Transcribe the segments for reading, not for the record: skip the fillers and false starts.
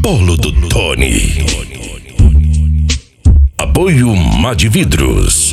Polo do Tony. Apoio Mad Vidros.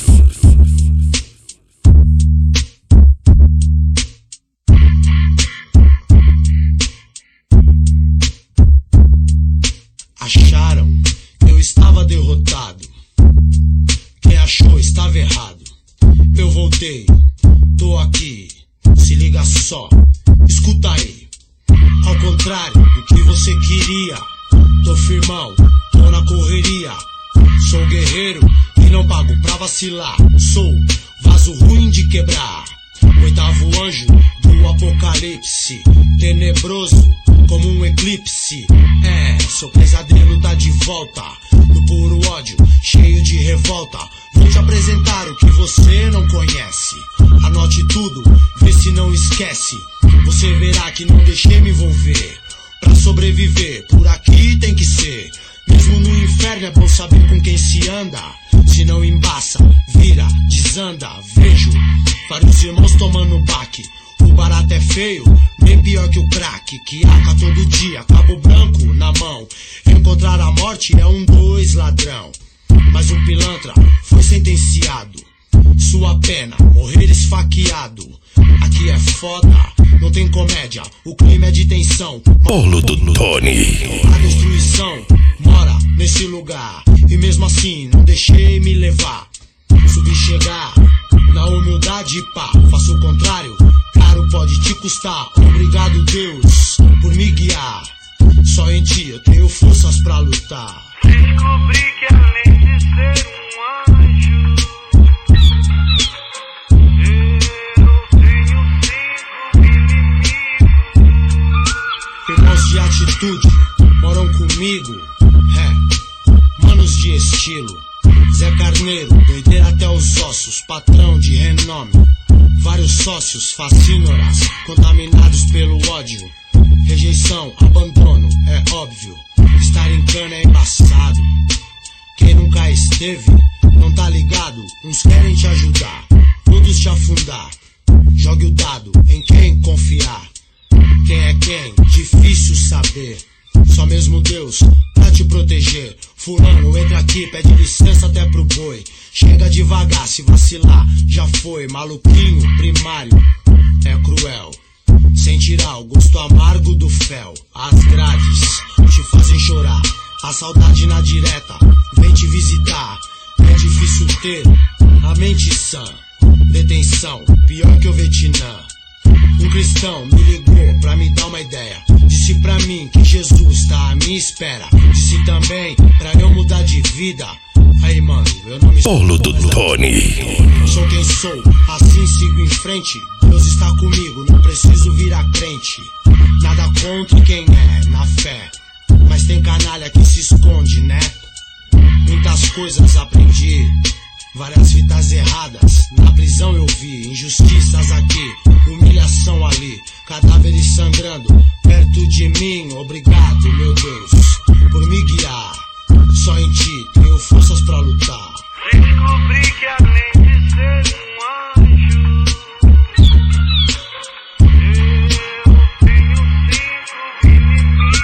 Acharam que eu estava derrotado. Quem achou estava errado. Eu voltei, tô aqui. Se liga só, escuta aí. Ao contrário do que você queria, tô firmão, tô na correria. Sou guerreiro e não pago pra vacilar. Sou vaso ruim de quebrar. Oitavo anjo do apocalipse, tenebroso como um eclipse. Seu pesadelo tá de volta, no puro ódio, cheio de revolta. Vou te apresentar o que você não conhece. Anote tudo, vê se não esquece. Você verá que não deixei me envolver. Pra sobreviver, por aqui tem que ser. Mesmo no inferno é bom saber com quem se anda. Se não embaça, vira, desanda. Vejo vários irmãos tomando baque. O barato é feio, bem pior que o crack. Que aca todo dia, cabo branco na mão. Encontrar a morte é 2 ladrão. Mas um pilantra foi sentenciado. Sua pena, morrer esfaqueado. Aqui é foda, não tem comédia. O clima é de tensão. Polo do Tony. A destruição mora nesse lugar. E mesmo assim não deixei me levar. Subi chegar na humildade, pá. Faço o contrário, caro pode te custar. Obrigado Deus por me guiar. Só em ti eu tenho forças pra lutar. Descobri que além de ser um anjo, eu tenho 5 inimigos. Irmãos de atitude moram comigo. Manos de estilo. Zé Carneiro, doideira até os ossos. Patrão de renome. Vários sócios, facínoras, contaminados pelo ódio. Rejeição, abandono, é óbvio. Estar em cana é embaçado. Quem nunca esteve, não tá ligado. Uns querem te ajudar, outros te afundar. Jogue o dado em quem confiar. Quem é quem? Difícil saber. Só mesmo Deus pra te proteger. Fulano, entra aqui, pede licença até pro boi. Chega devagar, se vacilar, já foi. Maluquinho, primário, é cruel. Sem tirar o gosto amargo do fel. As grades te fazem chorar. A saudade na direta vem te visitar. É difícil ter a mente sã. Detenção, pior que o Vietnã. Um cristão me ligou pra me dar uma ideia. Disse pra mim que Jesus tá à minha espera. Disse também pra eu mudar de vida. Aí mano, eu não me Polo do Tony. Sou quem sou, assim sigo em frente. Deus está comigo, não preciso virar crente. Nada contra quem é, na fé. Mas tem canalha que se esconde, né? Muitas coisas aprendi, várias fitas erradas. Na prisão eu vi, injustiças aqui, humilhação ali. Cadáveres sangrando perto de mim. Obrigado, meu Deus, por me guiar. Só em ti tenho forças pra lutar. Descobri que além de ser um anjo, eu tenho 5 inimigos.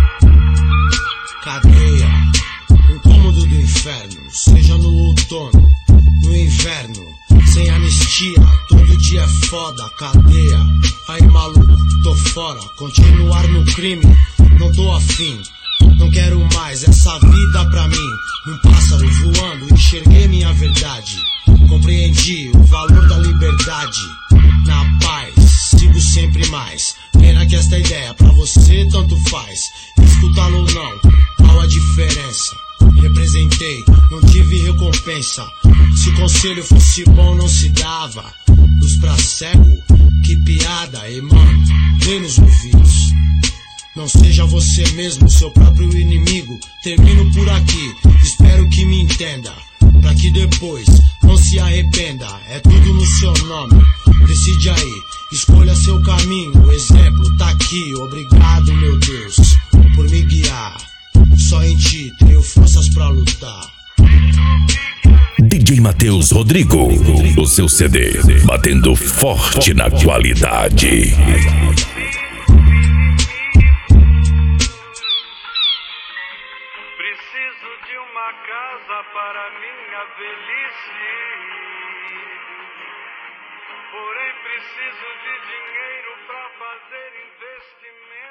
Cadeia, um cômodo do inferno. Seja no outono, no inverno. Sem anistia, todo dia é foda. Cadeia, aí maluco, tô fora. Continuar no crime, não tô afim. Não quero mais essa vida pra mim. Um pássaro voando, enxerguei minha verdade. Compreendi o valor da liberdade. Na paz, sigo sempre mais. Pena que esta ideia pra você tanto faz. Escutá-lo ou não, qual a diferença? Representei, não tive recompensa. Se conselho fosse bom não se dava. Luz pra cego, que piada, e mano, vem nos ouvidos. Não seja você mesmo, seu próprio inimigo. Termino por aqui, espero que me entenda. Pra que depois não se arrependa. É tudo no seu nome, decide aí. Escolha seu caminho, o exemplo tá aqui. Obrigado, meu Deus, por me guiar. Só em ti tenho forças pra lutar. DJ Matheus Rodrigo, o seu CD, batendo forte na qualidade. preciso de uma casa para minha velhice. Porém preciso de dinheiro para fazer investimento.